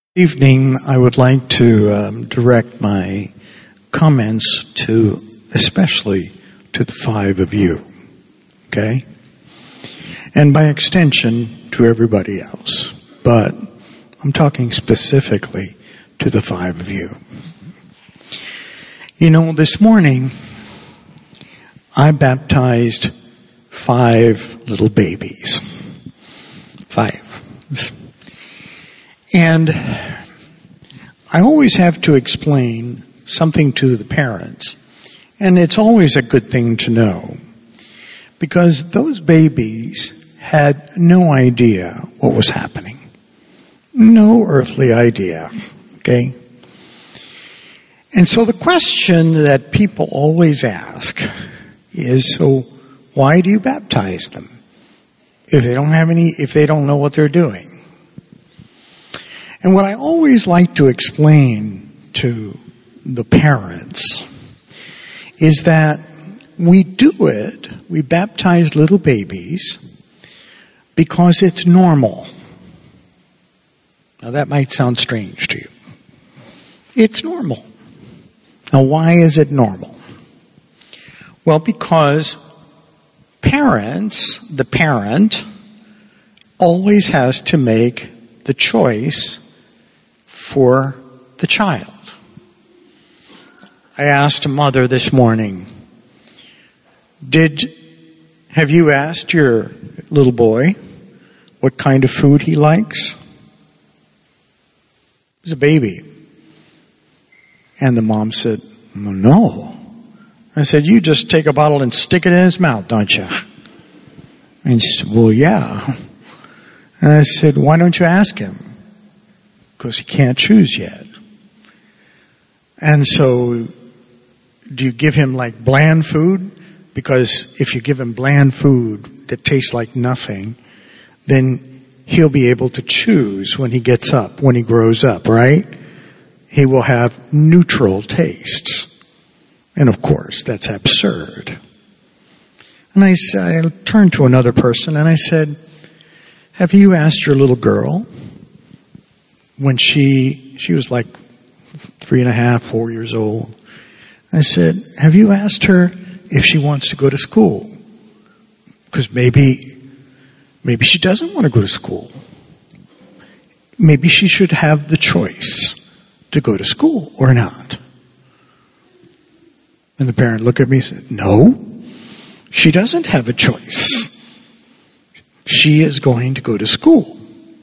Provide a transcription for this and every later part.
Evening, I would like to direct my comments especially to the five of you, okay? And by extension, to everybody else. But I'm talking specifically to the five of you. You know, this morning, I baptized 5 little babies. 5. And I always have to explain something to the parents. And it's always a good thing to know. Because those babies had no idea what was happening. No earthly idea. Okay? And so the question that people always ask is, so why do you baptize them? If they don't know what they're doing. And what I always like to explain to the parents is that we baptize little babies because it's normal. Now that might sound strange to you. It's normal. Now why is it normal? Well, because the parent always has to make the choice for the child. I asked a mother this morning, have you asked your little boy what kind of food he likes? He's a baby. And the mom said, no. I said, you just take a bottle and stick it in his mouth, don't you? And she said, well, yeah. And I said, why don't you ask him? Because he can't choose yet. And so, do you give him like bland food? Because if you give him bland food that tastes like nothing, then he'll be able to choose when he grows up, right? He will have neutral tastes. And of course, that's absurd. And I turned to another person and I said, have you asked your little girl when she was like 3.5, 4 years old? I said, have you asked her if she wants to go to school? Because maybe she doesn't want to go to school. Maybe she should have the choice to go to school or not. And the parent looked at me and said, no, she doesn't have a choice. She is going to go to school.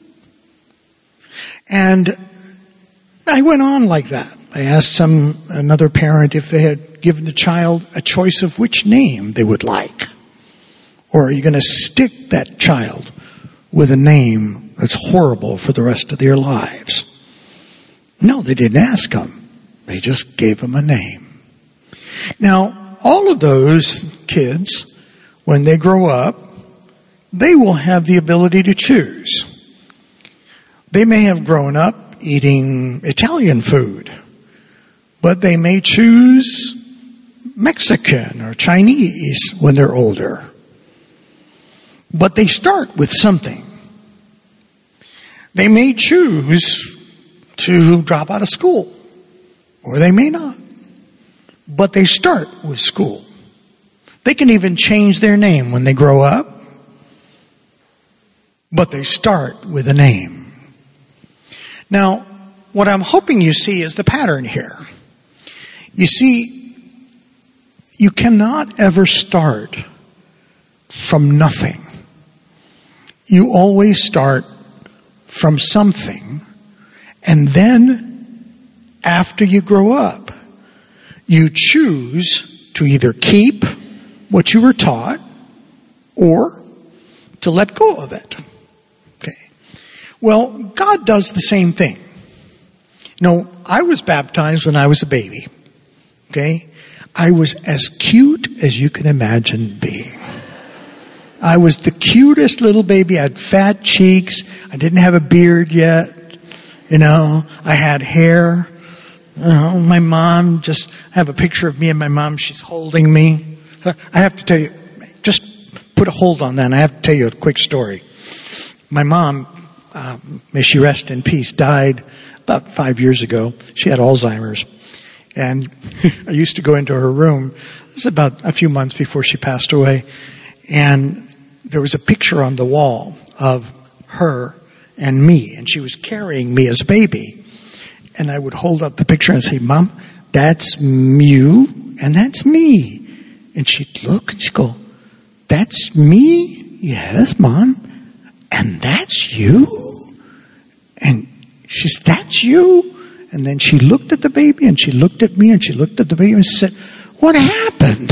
And I went on like that. I asked another parent if they had given the child a choice of which name they would like. Or are you going to stick that child with a name that's horrible for the rest of their lives? No, they didn't ask them. They just gave them a name. Now, all of those kids, when they grow up, they will have the ability to choose. They may have grown up eating Italian food, but they may choose Mexican or Chinese when they're older. But they start with something. They may choose to drop out of school, or they may not. But they start with school. They can even change their name when they grow up, but they start with a name. Now, what I'm hoping you see is the pattern here. You see, you cannot ever start from nothing. You always start from something, and then after you grow up, you choose to either keep what you were taught or to let go of it. Okay. Well, God does the same thing. No, I was baptized when I was a baby. Okay? I was as cute as you can imagine being. I was the cutest little baby. I had fat cheeks. I didn't have a beard yet. I had hair. My mom, I have a picture of me and my mom. She's holding me. I have to tell you, just put a hold on that. And I have to tell you a quick story. My mom, may she rest in peace, died about 5 years ago. She had Alzheimer's. And I used to go into her room. This was about a few months before she passed away. And there was a picture on the wall of her and me. And she was carrying me as a baby. And I would hold up the picture and say, Mom, that's you and that's me. And she'd look and she'd go, that's me? Yes, Mom. And that's you? And she said, that's you? And then she looked at the baby and she looked at me and she looked at the baby and said, what happened?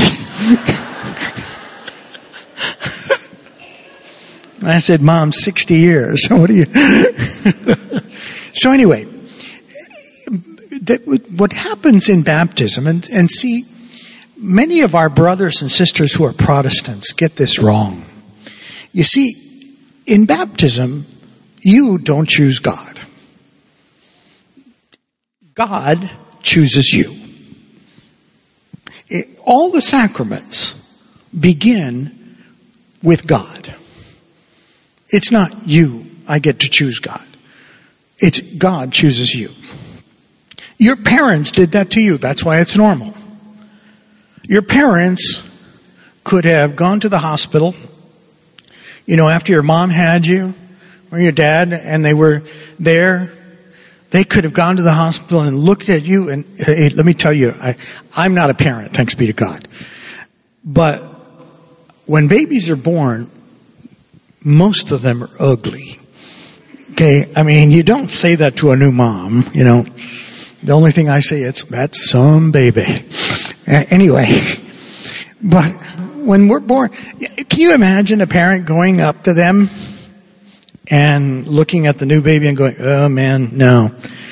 I said, Mom, 60 years. What do you? So anyway, what happens in baptism, and see, many of our brothers and sisters who are Protestants get this wrong. You see, in baptism, you don't choose God. God chooses you. All the sacraments begin with God. It's not you, I get to choose God. It's God chooses you. Your parents did that to you. That's why it's normal. Your parents could have gone to the hospital, after your mom had you, or your dad, and they were there. They could have gone to the hospital and looked at you and, hey, let me tell you, I'm not a parent, thanks be to God. But when babies are born, most of them are ugly. Okay, you don't say that to a new mom, The only thing I say is, that's some baby. Anyway, but when we're born, can you imagine a parent going up to them and looking at the new baby and going, oh man, no,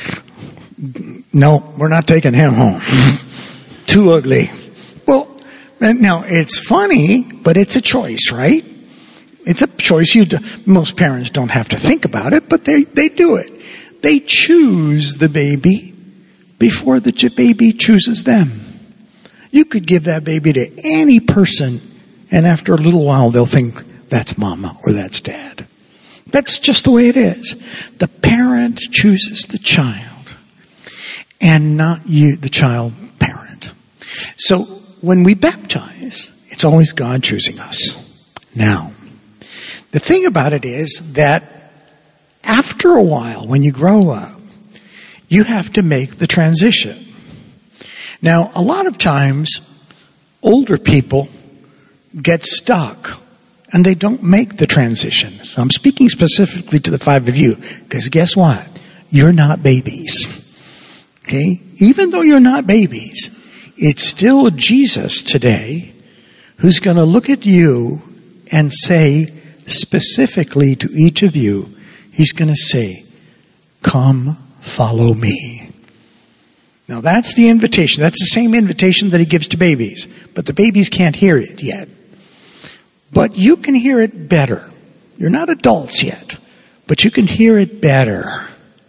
we're not taking him home. Too ugly. Well, now it's funny, but it's a choice, right? It's a choice. Most parents don't have to think about it, but they do it. They choose the baby before the baby chooses them. You could give that baby to any person, and after a little while they'll think, that's mama or that's dad. That's just the way it is. The parent chooses the child, and not you, the child parent. So when we baptize, it's always God choosing us. Now, the thing about it is that after a while, when you grow up, you have to make the transition. Now, a lot of times, older people get stuck and they don't make the transition. So I'm speaking specifically to the 5 of you, because guess what? You're not babies. Okay? Even though you're not babies, it's still Jesus today who's going to look at you and say specifically to each of you, he's going to say, come follow me. Now that's the invitation. That's the same invitation that he gives to babies. But the babies can't hear it yet. But you can hear it better. You're not adults yet, but you can hear it better.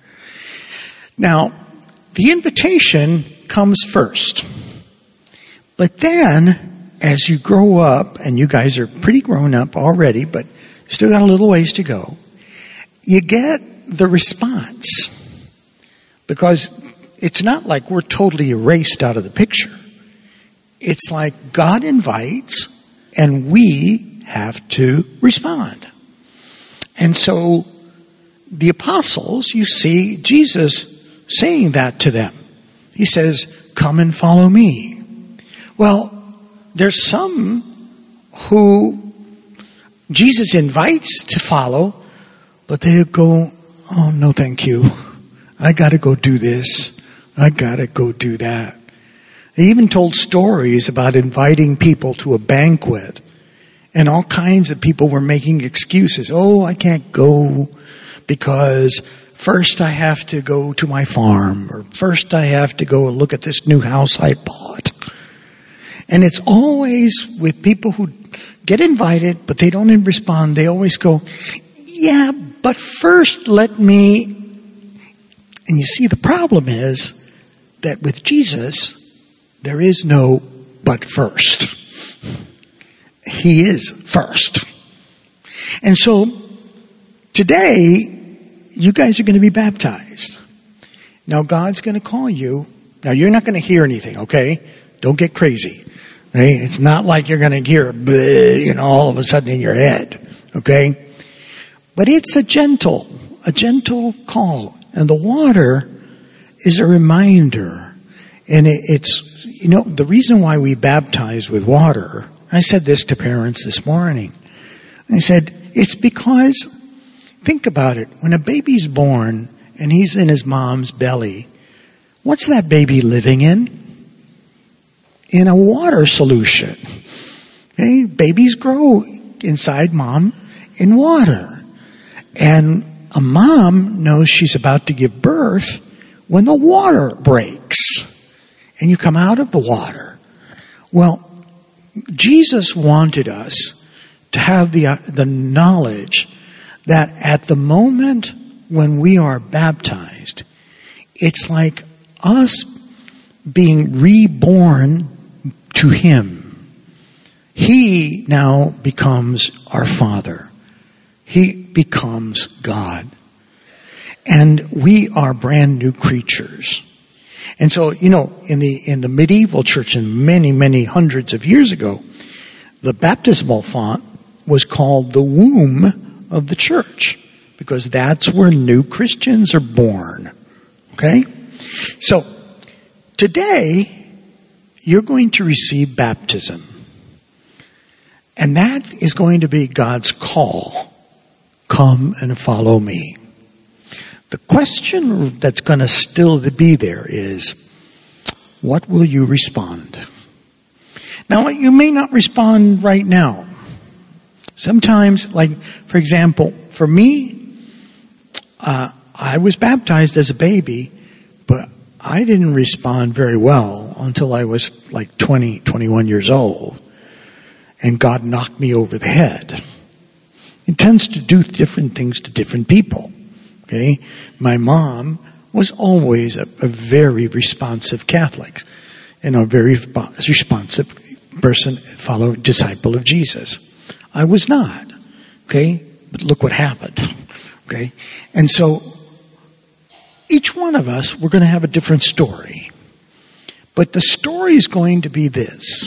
Now, the invitation comes first. But then, as you grow up, and you guys are pretty grown up already, but still got a little ways to go, you get the response. Because it's not like we're totally erased out of the picture. It's like God invites and we have to respond. And so the apostles, you see Jesus saying that to them. He says, come and follow me. Well, there's some who Jesus invites to follow, but they go, oh no thank you. I gotta go do this. I gotta go do that. They even told stories about inviting people to a banquet, and all kinds of people were making excuses. Oh, I can't go because first I have to go to my farm, or first I have to go and look at this new house I bought. And it's always with people who get invited, but they don't respond. They always go, yeah, but first let me. And you see, the problem is that with Jesus, there is no but first. He is first. And so today, you guys are going to be baptized. Now God's going to call you. Now you're not going to hear anything, okay? Don't get crazy. Right? It's not like you're going to hear, all of a sudden in your head, okay? But it's a gentle call. And the water is a reminder. And it's, the reason why we baptize with water, I said this to parents this morning. I said, it's because, think about it, when a baby's born and he's in his mom's belly, what's that baby living in? In a water solution. Okay? Babies grow inside mom in water. And a mom knows she's about to give birth when the water breaks. And you come out of the water. Well, Jesus wanted us to have the knowledge that at the moment when we are baptized, it's like us being reborn to Him. He now becomes our Father. He becomes God. And we are brand new creatures. And so, in the medieval church, and many, many hundreds of years ago, the baptismal font was called the womb of the church, because that's where new Christians are born. Okay? So, today, you're going to receive baptism. And that is going to be God's call. Come and follow me. The question that's going to still be there is, what will you respond? Now, you may not respond right now. Sometimes, like, for example, for me, I was baptized as a baby, but I didn't respond very well until I was like 20, 21 years old. And God knocked me over the head. He tends to do different things to different people. Okay? My mom was always a very responsive Catholic. And a very responsive person, disciple of Jesus. I was not. Okay? But look what happened. Okay? And so, each one of us, we're going to have a different story. But the story is going to be this.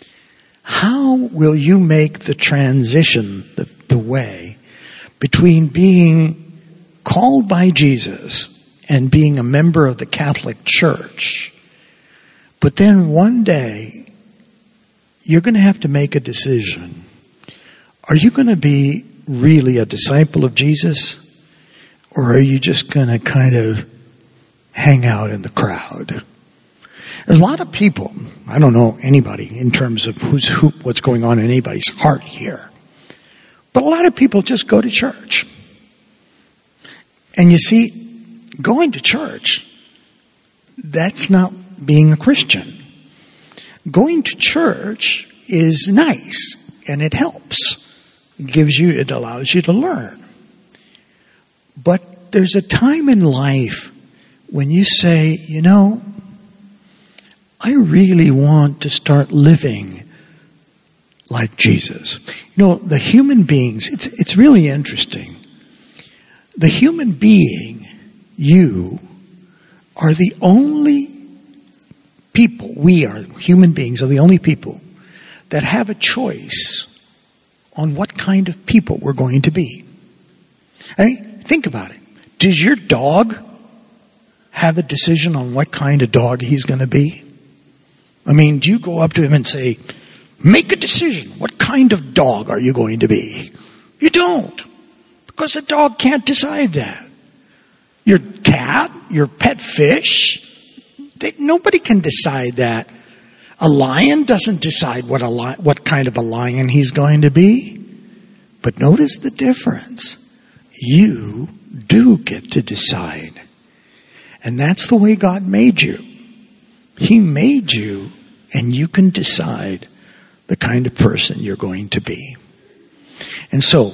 How will you make the transition, the way, between being called by Jesus and being a member of the Catholic Church, but then one day, you're going to have to make a decision. Are you going to be really a disciple of Jesus? Or are you just going to kind of hang out in the crowd? There's a lot of people, I don't know anybody in terms of what's going on in anybody's heart here. But a lot of people just go to church. And you see, going to church, that's not being a Christian. Going to church is nice and it helps. It allows you to learn. But there's a time in life when you say, I really want to start living like Jesus. The human beings, it's really interesting. The human being, you, are the only people, human beings are the only people that have a choice on what kind of people we're going to be. I mean, think about it. Does your dog have a decision on what kind of dog he's going to be? I mean, do you go up to him and say, make a decision. What kind of dog are you going to be? You don't. Because the dog can't decide that. Your cat, your pet fish, nobody can decide that. A lion doesn't decide what kind of a lion he's going to be. But notice the difference. You do get to decide. And that's the way God made you. He made you, and you can decide the kind of person you're going to be. And so,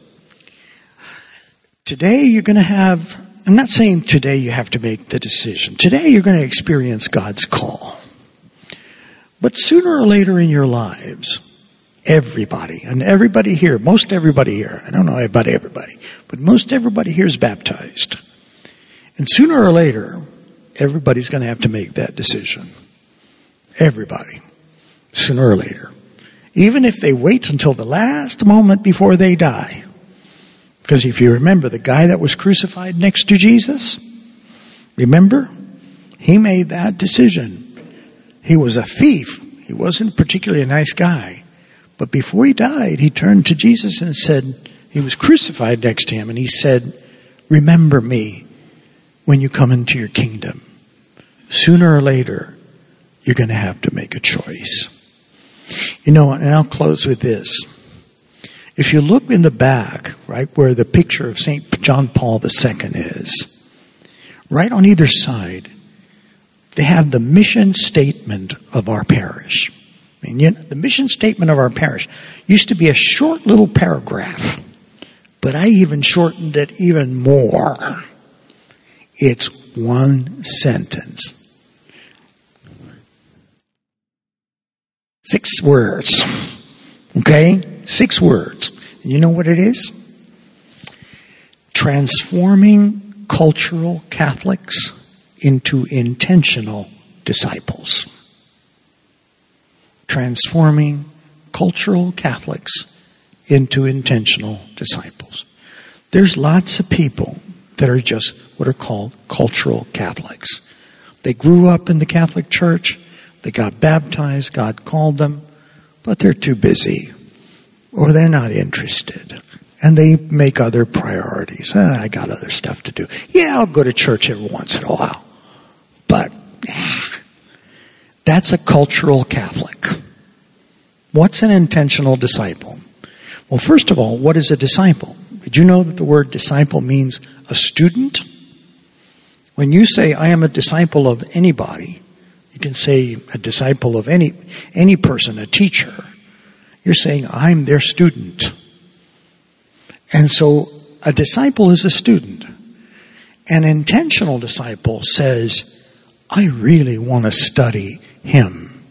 today you're going to have, I'm not saying today you have to make the decision. Today you're going to experience God's call. But sooner or later in your lives, everybody, and everybody here, most everybody here, I don't know about everybody, but most everybody here is baptized. And sooner or later, everybody's going to have to make that decision. Everybody. Sooner or later. Even if they wait until the last moment before they die. Because if you remember the guy that was crucified next to Jesus, remember? He made that decision. He was a thief. He wasn't particularly a nice guy. But before he died, he turned to Jesus and said, he was crucified next to him, and he said, remember me when you come into your kingdom. Sooner or later, you're going to have to make a choice. You know, and I'll close with this. If you look in the back, right, where the picture of St. John Paul II is, right on either side, they have the mission statement of our parish. I mean, you know, the mission statement of our parish used to be a short little paragraph, but I even shortened it even more. It's one sentence. 6 words. Okay? 6 words. And you know what it is? Transforming cultural Catholics into intentional disciples. Transforming cultural Catholics into intentional disciples. There's lots of people that are just what are called cultural Catholics. They grew up in the Catholic Church. They got baptized. God called them. But they're too busy. Or they're not interested. And they make other priorities. I got other stuff to do. Yeah, I'll go to church every once in a while. But that's a cultural Catholic. What's an intentional disciple? Well, first of all, what is a disciple? Did you know that the word disciple means a student? When you say, I am a disciple of anybody, you can say a disciple of any person, a teacher. You're saying, I'm their student. And so a disciple is a student. An intentional disciple says, I really want to study him.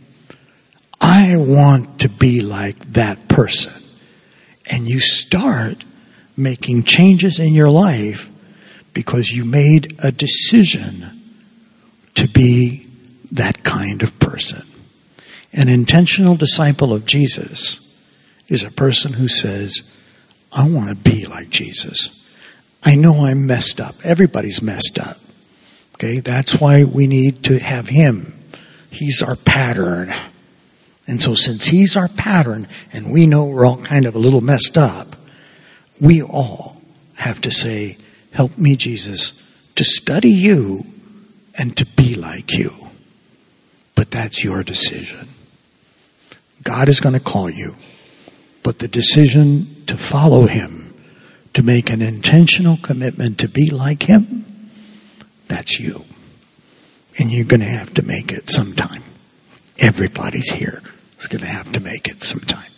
I want to be like that person. And you start making changes in your life because you made a decision to be that kind of person. An intentional disciple of Jesus is a person who says, I want to be like Jesus. I know I'm messed up. Everybody's messed up. Okay, that's why we need to have him. He's our pattern. And so since he's our pattern and we know we're all kind of a little messed up, we all have to say, help me, Jesus, to study you and to be like you. But that's your decision. God is going to call you. But the decision to follow him, to make an intentional commitment to be like him, that's you. And you're going to have to make it sometime. Everybody's here is going to have to make it sometime.